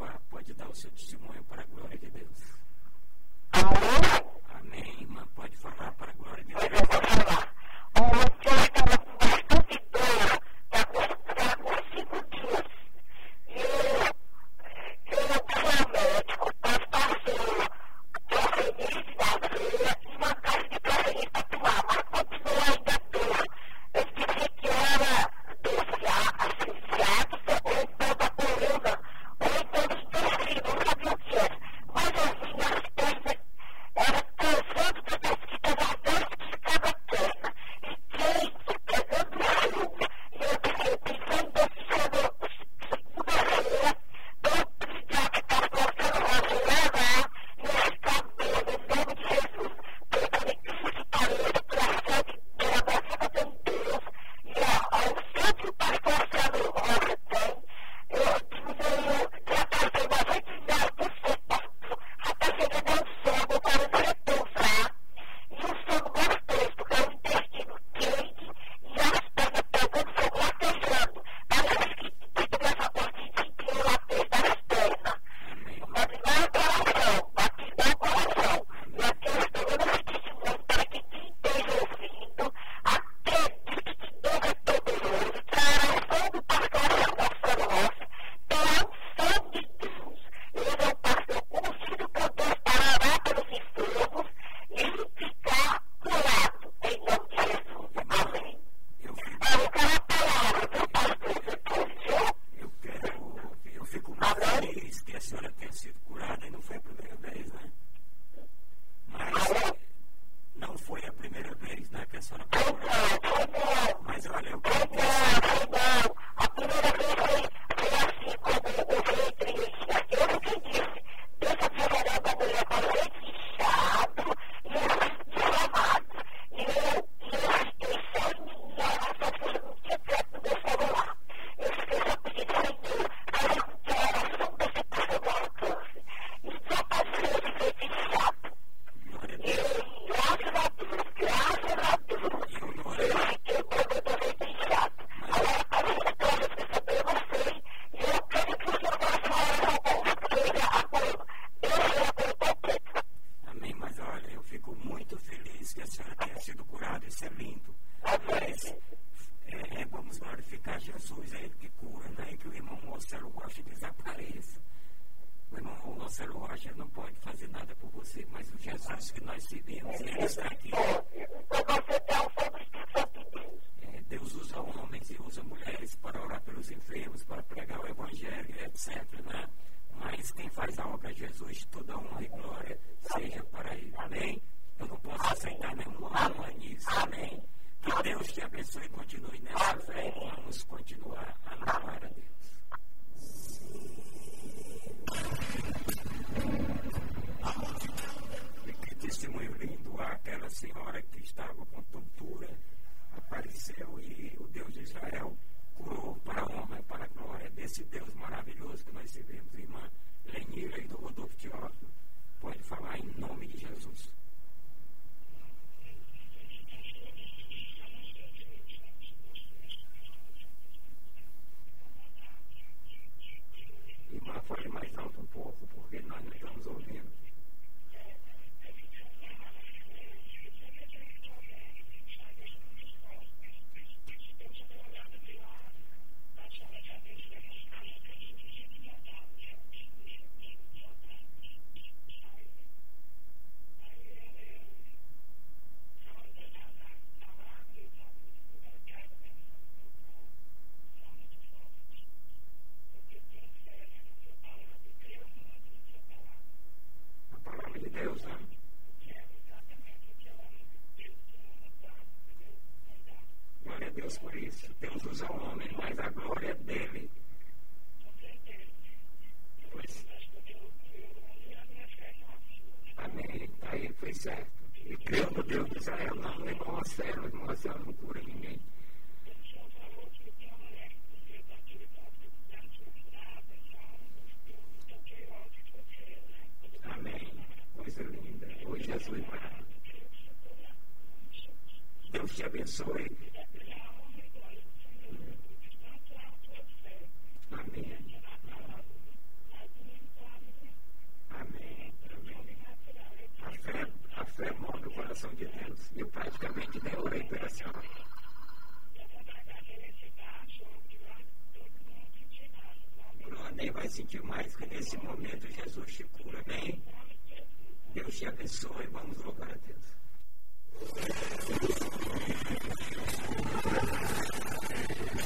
falar, pode dar o seu testemunho para a glória de Deus. Amém, irmã, pode falar para a glória de Deus. Eu vou falar. Ontem eu estava com bastante dor, estava com 5 dias. Eu fui ao médico, passei feliz da feira e uma casa de preferência para tomar, mas continua ainda dor. Eu pensei que era ciática ou então da coluna, ou então dos intestinos, não sabia o que era. Mas assim, as pernas eram cansando de pesquisa da dança que ficava a perna. E quente, pegando chuva. E eu pensei em segunda-feira, eu precisava que estava passando lá, vou levar e eu ficar bem, em nome de Jesus. Porque Cristo parece por a sede pela graça de Deus. E ao centro pastor Sérgio Rosa tem, eu já passei 99%, já está chegando ao sono para o repousar. E o sono gostoso, porque é o intestino quente e as pernas pegando fogo latejando. Parece que tem essa cortina inteira lateja das pernas. Batizar o coração, batizar o coração. E aqui eu estou dando esse testemunho para que quem esteja ouvindo acredite que Deus é poderoso, que a oração do pastor Sérgio Rosa terá um sangue de Deus. Ele é um pastor conhecido por Deus para orar pelos enfermos e ficar curado em nome de Jesus. Amém. Eu quero a palavra do pastor. Eu fico muito feliz que a senhora tenha sido curada e não foi a primeira vez, né? Mas não foi a primeira vez, né, que a senhora foi curada. Mas olha, eu quero dizer... A primeira vez foi assim, quando eu entrei, eu nunca disse, Deus abençoará da mulher com leite inchado e inflamado. E eu fiquei sem minha oração, não tinha feito do meu celular. Eu fiquei só pedindo, Senhor, fazer com que a oração desse pastor do alcance. E só passei esse leite inchado. E graças a Deus, eu fiquei com o leite inchado. Agora, a minha coisa que receber você, e eu quero que o Senhor faça uma oração com ele, apoio. Eu sou apoio completo. Amém, mas olha, eu fico muito feliz que a senhora tenha sido curada, isso é lindo. Mas vamos glorificar Jesus, é Ele que cura, não é que o irmão Marcelo Rocha desapareça. O irmão Marcelo Rocha não pode fazer nada por você, mas o Jesus que nós seguimos, Ele está aqui. Então você tem um santo Espírito Santo de Deus. Deus usa homens e usa mulheres para orar pelos enfermos, para pregar o Evangelho, etc. Né? Mas quem faz a obra é Jesus, toda honra e glória seja para Ele. Amém? Eu não posso aceitar nenhuma honra nisso. Amém? Que Deus te abençoe e continue nessa fé e vamos continuar a louvar a Deus. E que testemunho lindo, aquela senhora que estava com tontura apareceu e o Deus de Israel curou para a honra e para a glória desse Deus maravilhoso que nós servimos. Irmã Lenira e do Rodolfo Teófilo, pode falar em nome de Jesus. Irmã, fale mais alto um pouco, porque nós não estamos ouvindo. Deus, né? Glória a Deus por isso. Deus usa o homem, mas a glória é dele. Pois. Amém. Aí foi certo. E creu no Deus de Israel, não no irmão Marcelo. O irmão Marcelo não cura ninguém. Amém. Coisa linda. Oi, Jesus, mano. Deus te abençoe. Amém. coração de Deus. E eu praticamente nem orei pela senhora. Bruno nem vai sentir mais, que nesse momento Jesus te cura. Amém? Deus te abençoe. Vamos louvar a Deus.